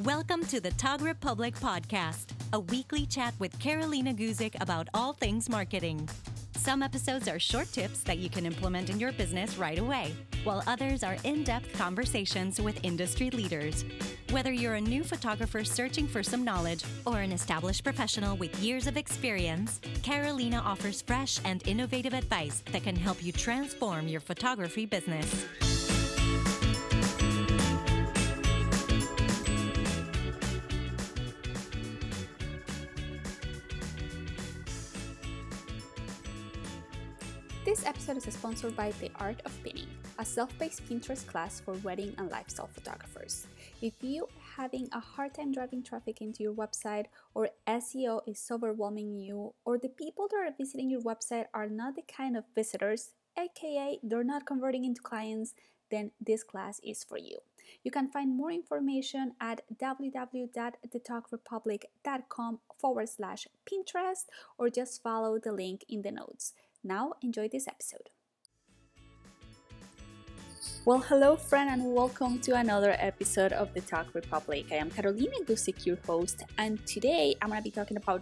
Welcome to the Tog Republic podcast, a weekly chat with Carolina Guzik about all things marketing. Some episodes are short tips that you can implement in your business right away, while others are in-depth conversations with industry leaders. Whether you're a new photographer searching for some knowledge or an established professional with years of experience, Carolina offers fresh and innovative advice that can help you transform your photography business. This episode is sponsored by The Art of Pinning, a self-paced Pinterest class for wedding and lifestyle photographers. If you are having a hard time driving traffic into your website, or SEO is overwhelming you, or the people that are visiting your website are not the kind of visitors, aka they're not converting into clients, then this class is for you. You can find more information at www.thetogrepublic.com/Pinterest or just follow the link in the notes. Now, enjoy this episode. Well, hello, friend, and welcome to another episode of the Tog Republic. I am Carolina Guzik, your host, and today I'm going to be talking about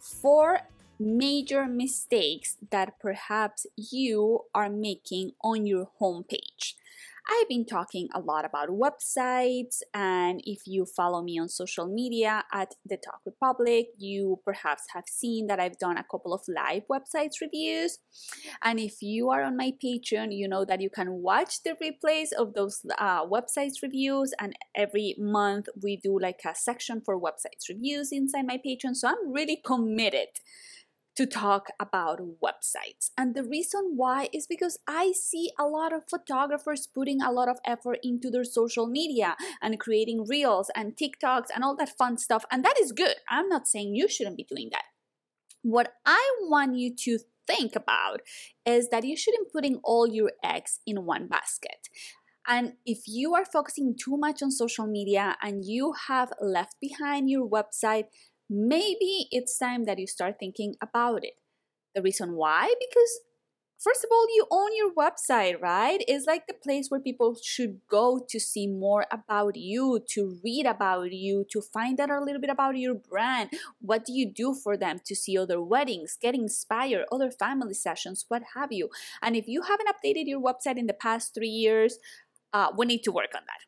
4 major mistakes that perhaps you are making on your homepage. I've been talking a lot about websites, and if you follow me on social media at The Tog Republic, you perhaps have seen that I've done a couple of live websites reviews. And if you are on my Patreon, you know that you can watch the replays of those websites reviews, and every month we do like a section for websites reviews inside my Patreon. So I'm really committed to talk about websites. And the reason why is because I see a lot of photographers putting a lot of effort into their social media and creating reels and TikToks and all that fun stuff. And that is good. I'm not saying you shouldn't be doing that. What I want you to think about is that you shouldn't putting all your eggs in one basket. And if you are focusing too much on social media and you have left behind your website, maybe it's time that you start thinking about it. The reason why? Because first of all, you own your website, right? It's like the place where people should go to see more about you, to read about you, to find out a little bit about your brand. What do you do for them? To see other weddings, get inspired, other family sessions, what have you. And if you haven't updated your website in the past 3 years, we need to work on that.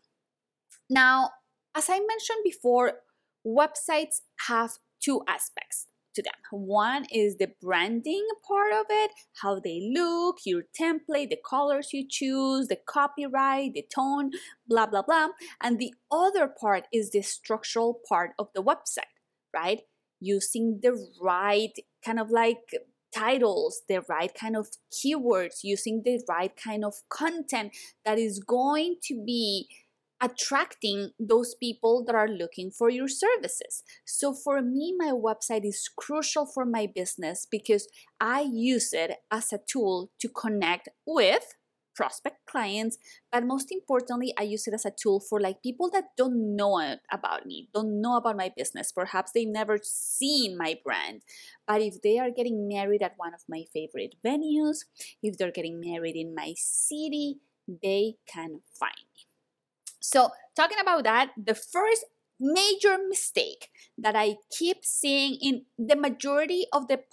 Now, as I mentioned before, websites have 2 aspects to them. One is the branding part of it, how they look, your template, the colors you choose, the copyright, the tone, blah, blah, blah. And the other part is the structural part of the website, right? Using the right kind of like titles, the right kind of keywords, using the right kind of content that is going to be attracting those people that are looking for your services. So for me, my website is crucial for my business because I use it as a tool to connect with prospect clients, but most importantly, I use it as a tool for like people that don't know about me, don't know about my business. Perhaps they've never seen my brand, but if they are getting married at one of my favorite venues, if they're getting married in my city, they can find me. So talking about that, the first major mistake that I keep seeing in the majority of the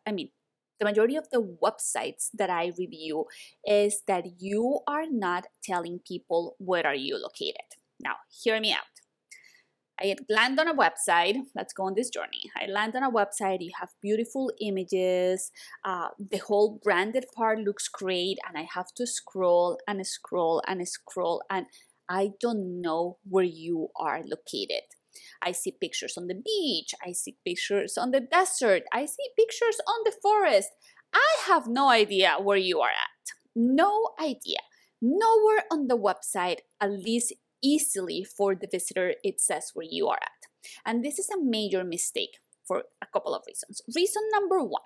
the majority of the websites that I review is that you are not telling people where are you located. Now, hear me out. I land on a website. Let's go on this journey. I land on a website. You have beautiful images. The whole branded part looks great. And I have to scroll and scroll and scroll. And I don't know where you are located. I see pictures on the beach. I see pictures on the desert. I see pictures on the forest. I have no idea where you are at. No idea. Nowhere on the website, at least easily for the visitor, it says where you are at. And this is a major mistake for a couple of reasons. Reason number 1,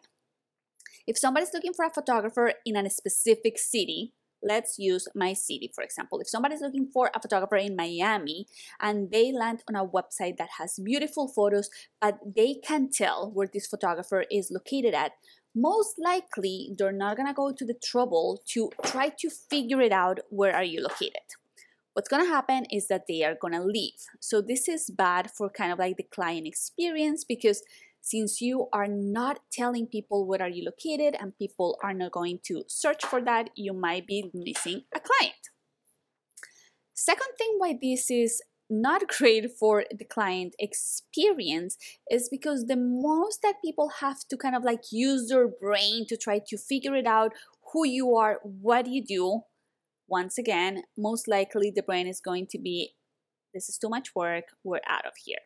if somebody's looking for a photographer in a specific city, let's use my city, for example. If somebody's looking for a photographer in Miami and they land on a website that has beautiful photos, but they can tell where this photographer is located at, most likely they're not going to go to the trouble to try to figure it out where are you located. what's going to happen is that they are going to leave. So this is bad for kind of like the client experience, because since you are not telling people where are you located and people are not going to search for that, you might be missing a client. Second thing why this is not great for the client experience is because the most that people have to kind of like use their brain to try to figure it out, who you are, what you do, once again, most likely the brain is going to be, this is too much work, we're out of here.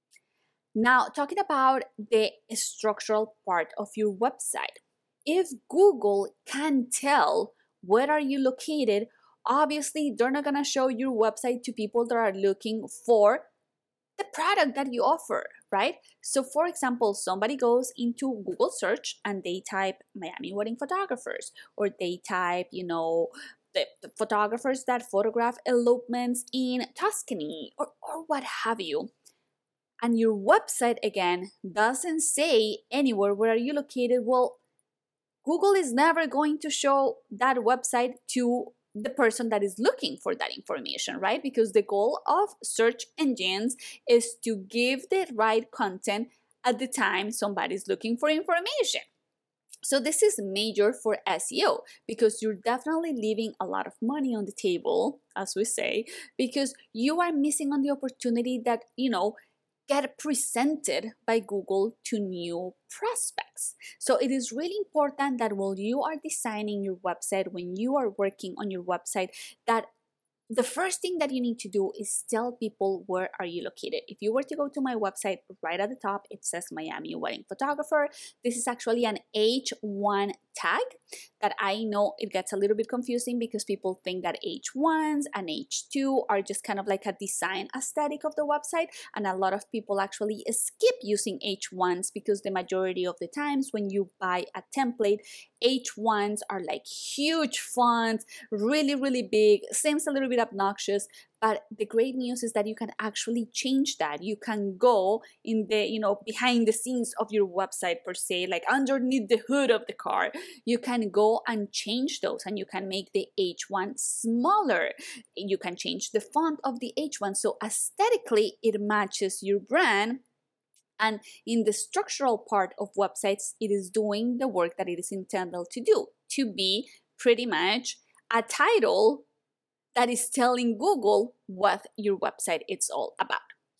Now, talking about the structural part of your website. If Google can tell where are you located, obviously they're not going to show your website to people that are looking for the product that you offer, right? So for example, somebody goes into Google search and they type Miami wedding photographers, or they type, the photographers that photograph elopements in Tuscany, or what have you. And your website, again, doesn't say anywhere where are you located. Well, Google is never going to show that website to the person that is looking for that information, right? Because the goal of search engines is to give the right content at the time somebody's looking for information. So this is major for SEO, because you're definitely leaving a lot of money on the table, as we say, because you are missing on the opportunity that, get presented by Google to new prospects. So it is really important that while you are designing your website, when you are working on your website, that the first thing that you need to do is tell people where are you located. If you were to go to my website, right at the top, it says Miami wedding photographer. This is actually an H1 tag that I know it gets a little bit confusing because people think that H1s and H2 are just kind of like a design aesthetic of the website. And a lot of people actually skip using H1s because the majority of the times when you buy a template, H1s are like huge fonts, really, really big, seems a little bit obnoxious. But the great news is that you can actually change that. You can go in the, behind the scenes of your website per se, like underneath the hood of the car. You can go and change those, and you can make the H1 smaller. You can change the font of the H1. So aesthetically, it matches your brand. And in the structural part of websites, it is doing the work that it is intended to do, to be pretty much a title that is telling Google what your website is all about.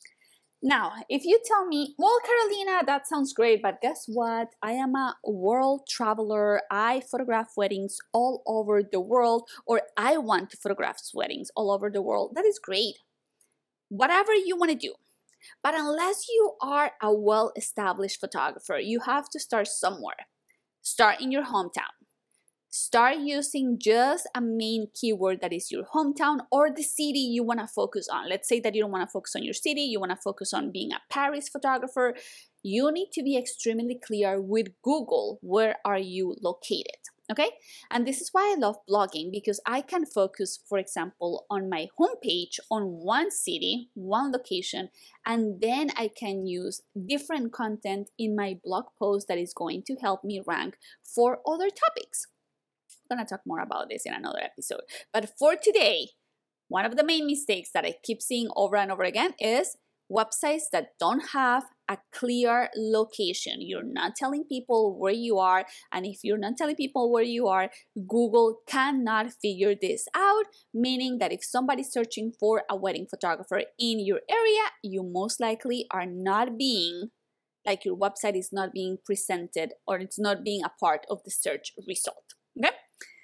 Now, if you tell me, well, Carolina, that sounds great, but guess what? I am a world traveler. I photograph weddings all over the world, or I want to photograph weddings all over the world. That is great. Whatever you want to do. But unless you are a well-established photographer, you have to start somewhere. Start in your hometown. Start using just a main keyword that is your hometown or the city you want to focus on. Let's say that you don't want to focus on your city, you want to focus on being a Paris photographer. You need to be extremely clear with Google, where are you located, okay? And this is why I love blogging, because I can focus, for example, on my homepage on one city, one location, and then I can use different content in my blog post that is going to help me rank for other topics. I'm going to talk more about this in another episode. But for today, one of the main mistakes that I keep seeing over and over again is websites that don't have a clear location. You're not telling people where you are. And if you're not telling people where you are, Google cannot figure this out, meaning that if somebody's searching for a wedding photographer in your area, you most likely are not being, like your website is not being presented, or it's not being a part of the search result. Okay?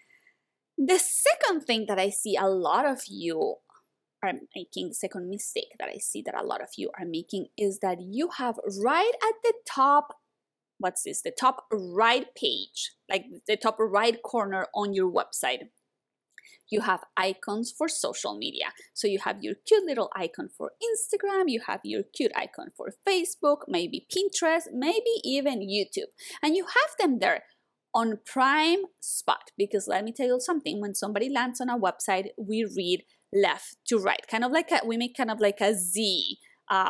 The second thing that I see a lot of you are making, the second mistake that I see that a lot of you are making, is that you have right at the top, what's this? The top right page, like the top right corner on your website. You have icons for social media. So you have your cute little icon for Instagram, you have your cute icon for Facebook, maybe Pinterest, maybe even YouTube. And you have them there on prime spot, because let me tell you something, when somebody lands on a website, we read left to right, we make kind of like a Z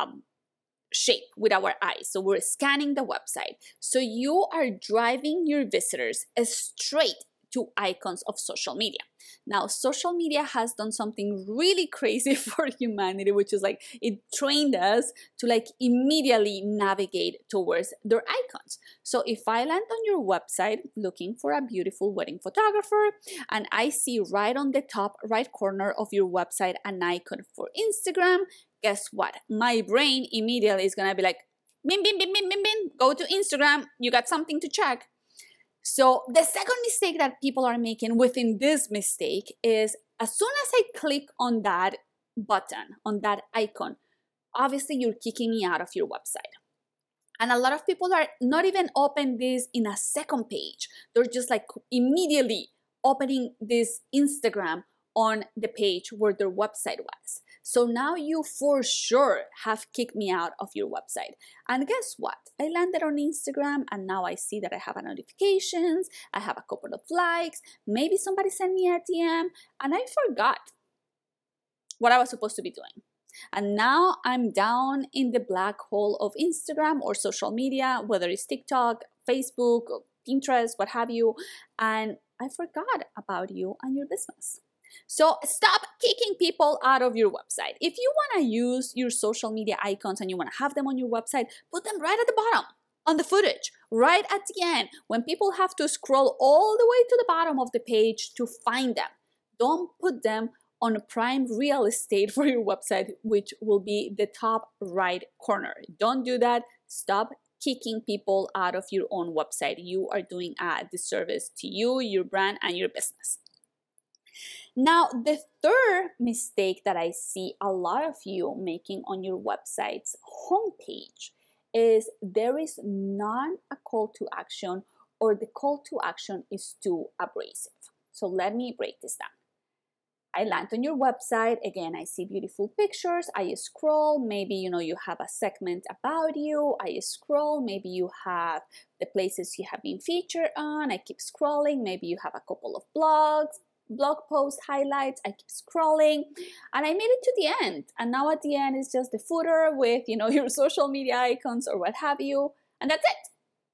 shape with our eyes. So we're scanning the website. So you are driving your visitors straight two icons of social media. Now, social media has done something really crazy for humanity, which is like it trained us to like immediately navigate towards their icons. So if I land on your website looking for a beautiful wedding photographer and I see right on the top right corner of your website an icon for Instagram, guess what? My brain immediately is gonna be like, bing, bing, bing, bing, bing, bing, go to Instagram, you got something to check. So the second mistake that people are making within this mistake is as soon as I click on that button, on that icon, obviously you're kicking me out of your website. And a lot of people are not even open this in a second page. They're just like immediately opening this Instagram on the page where their website was. So now you for sure have kicked me out of your website. And guess what? I landed on Instagram and now I see that I have notifications, I have a couple of likes, maybe somebody sent me a DM, and I forgot what I was supposed to be doing. And now I'm down in the black hole of Instagram or social media, whether it's TikTok, Facebook, Pinterest, what have you, and I forgot about you and your business. So stop kicking people out of your website. If you want to use your social media icons and you want to have them on your website, put them right at the bottom on the footage, right at the end, when people have to scroll all the way to the bottom of the page to find them. Don't put them on a prime real estate for your website, which will be the top right corner. Don't do that. Stop kicking people out of your own website. You are doing a disservice to you, your brand, and your business. Now, the third mistake that I see a lot of you making on your website's homepage is there is not a call to action, or the call to action is too abrasive. So let me break this down. I land on your website, again, I see beautiful pictures, I scroll, maybe you have a segment about you, I scroll, maybe you have the places you have been featured on, I keep scrolling, maybe you have a couple of blog post highlights, I keep scrolling, and I made it to the end, and now at the end is just the footer with your social media icons or what have you, and that's it.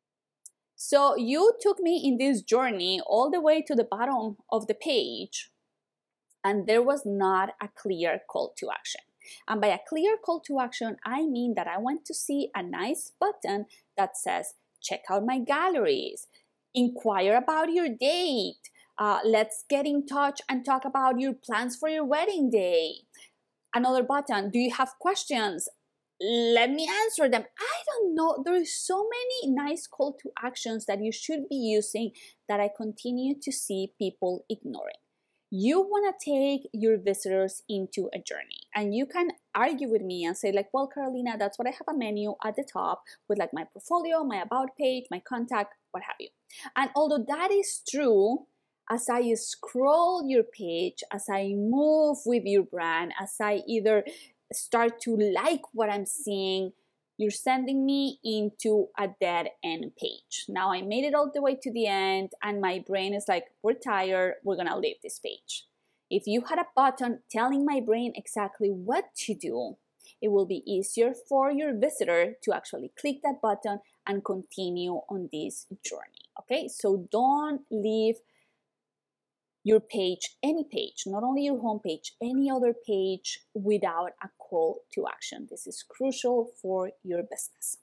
So you took me in this journey all the way to the bottom of the page, and there was not a clear call to action. And by a clear call to action, I mean that I want to see a nice button that says, check out my galleries, inquire about your date, let's get in touch and talk about your plans for your wedding day. Another button, do you have questions? Let me answer them. I don't know. There is so many nice call to actions that you should be using that I continue to see people ignoring. You want to take your visitors into a journey, and you can argue with me and say like, well, Carolina, that's what I have a menu at the top with like my portfolio, my about page, my contact, what have you. And although that is true, as I scroll your page, as I move with your brand, as I either start to like what I'm seeing, you're sending me into a dead end page. Now I made it all the way to the end and my brain is like, we're tired, we're gonna leave this page. If you had a button telling my brain exactly what to do, it will be easier for your visitor to actually click that button and continue on this journey, okay? So don't leave your page, any page, not only your homepage, any other page without a call to action. This is crucial for your business.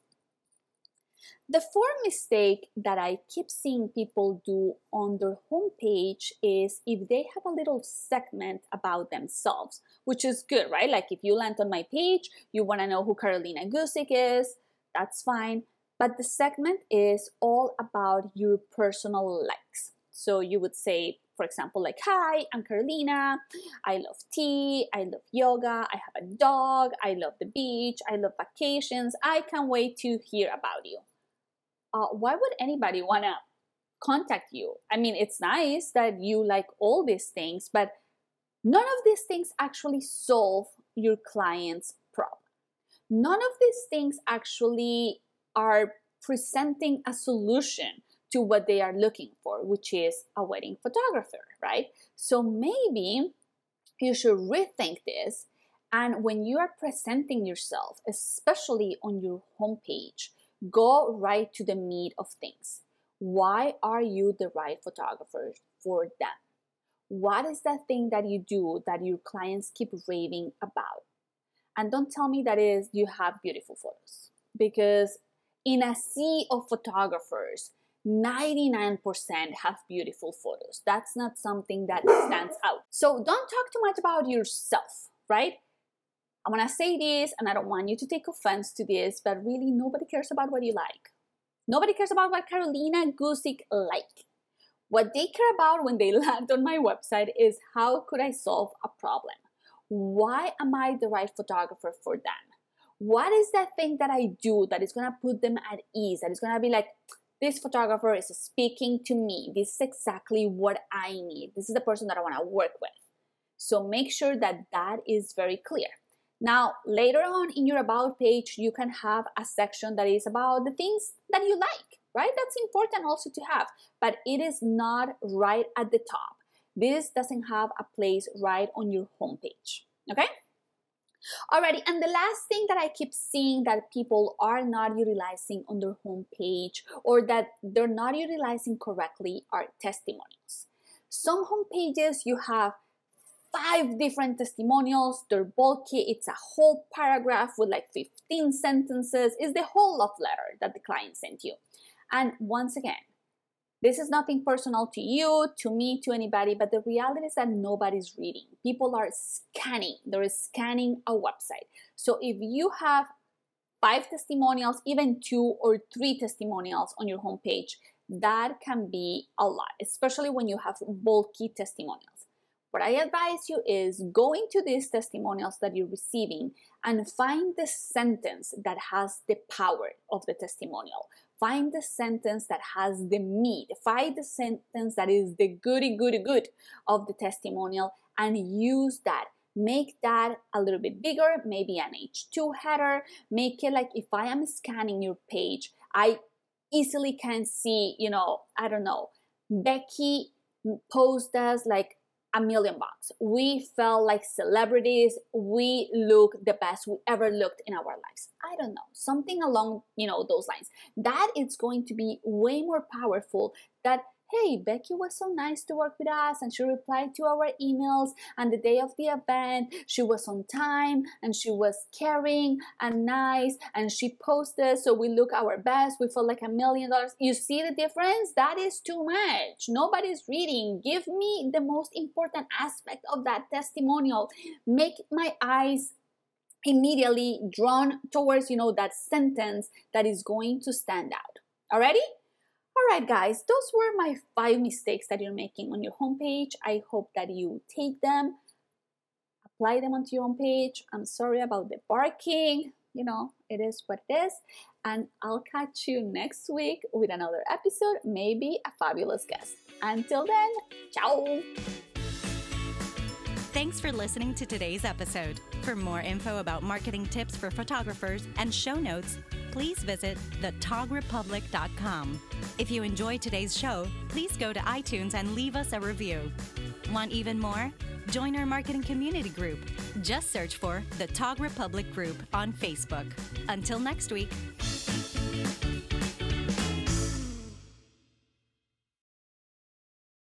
The fourth mistake that I keep seeing people do on their homepage is if they have a little segment about themselves, which is good, right? Like if you land on my page, you want to know who Carolina Guzik is, that's fine. But the segment is all about your personal likes. So you would say, for example, like, hi, I'm Carolina, I love tea, I love yoga, I have a dog, I love the beach, I love vacations, I can't wait to hear about you. Why would anybody want to contact you? I mean, it's nice that you like all these things, but none of these things actually solve your client's problem. None of these things actually are presenting a solution to what they are looking for, which is a wedding photographer, right? So maybe you should rethink this, and when you are presenting yourself, especially on your homepage, go right to the meat of things. Why are you the right photographer for them? What is that thing that you do that your clients keep raving about? And don't tell me that is you have beautiful photos, because in a sea of photographers, 99% have beautiful photos. That's not something that stands out. So don't talk too much about yourself, right? I'm gonna say this, and I don't want you to take offense to this, but really nobody cares about what you like. Nobody cares about what Carolina Guzik like. What they care about when they land on my website is how could I solve a problem? Why am I the right photographer for them? What is that thing that I do that is gonna put them at ease, that is gonna be like, this photographer is speaking to me. This is exactly what I need. This is the person that I wanna work with. So make sure that that is very clear. Now, later on in your About page, you can have a section that is about the things that you like, right? That's important also to have, but it is not right at the top. This doesn't have a place right on your homepage, okay? Alrighty, and the last thing that I keep seeing that people are not utilizing on their homepage or that they're not utilizing correctly are testimonials. Some homepages you have 5 different testimonials, they're bulky, it's a whole paragraph with like 15 sentences, it's the whole love letter that the client sent you. And once again, this is nothing personal to you, to me, to anybody, but the reality is that nobody's reading. People are scanning, they're scanning a website. So if you have 5 testimonials, even 2 or 3 testimonials on your homepage, that can be a lot, especially when you have bulky testimonials. What I advise you is go into these testimonials that you're receiving and find the sentence that has the power of the testimonial. Find the sentence that has the meat. Find the sentence that is the goody of the testimonial and use that. Make that a little bit bigger, maybe an H2 header. Make it like if I am scanning your page, I easily can see, I don't know, Becky posts us like $1 million. We felt like celebrities. We look the best we ever looked in our lives. I don't know, something along, those lines. That is going to be way more powerful that, hey, Becky was so nice to work with us and she replied to our emails, and the day of the event, she was on time and she was caring and nice and she posted so we look our best. We felt like $1 million. You see the difference? That is too much. Nobody's reading. Give me the most important aspect of that testimonial. Make my eyes immediately drawn towards, that sentence that is going to stand out. Alrighty? Alright guys, those were my 5 mistakes that you're making on your homepage. I hope that you take them, apply them onto your homepage. I'm sorry about the barking. It is what it is. And I'll catch you next week with another episode, maybe a fabulous guest. Until then, ciao! Thanks for listening to today's episode. For more info about marketing tips for photographers and show notes, please visit thetogrepublic.com. If you enjoyed today's show, please go to iTunes and leave us a review. Want even more? Join our marketing community group. Just search for the Tog Republic Group on Facebook. Until next week.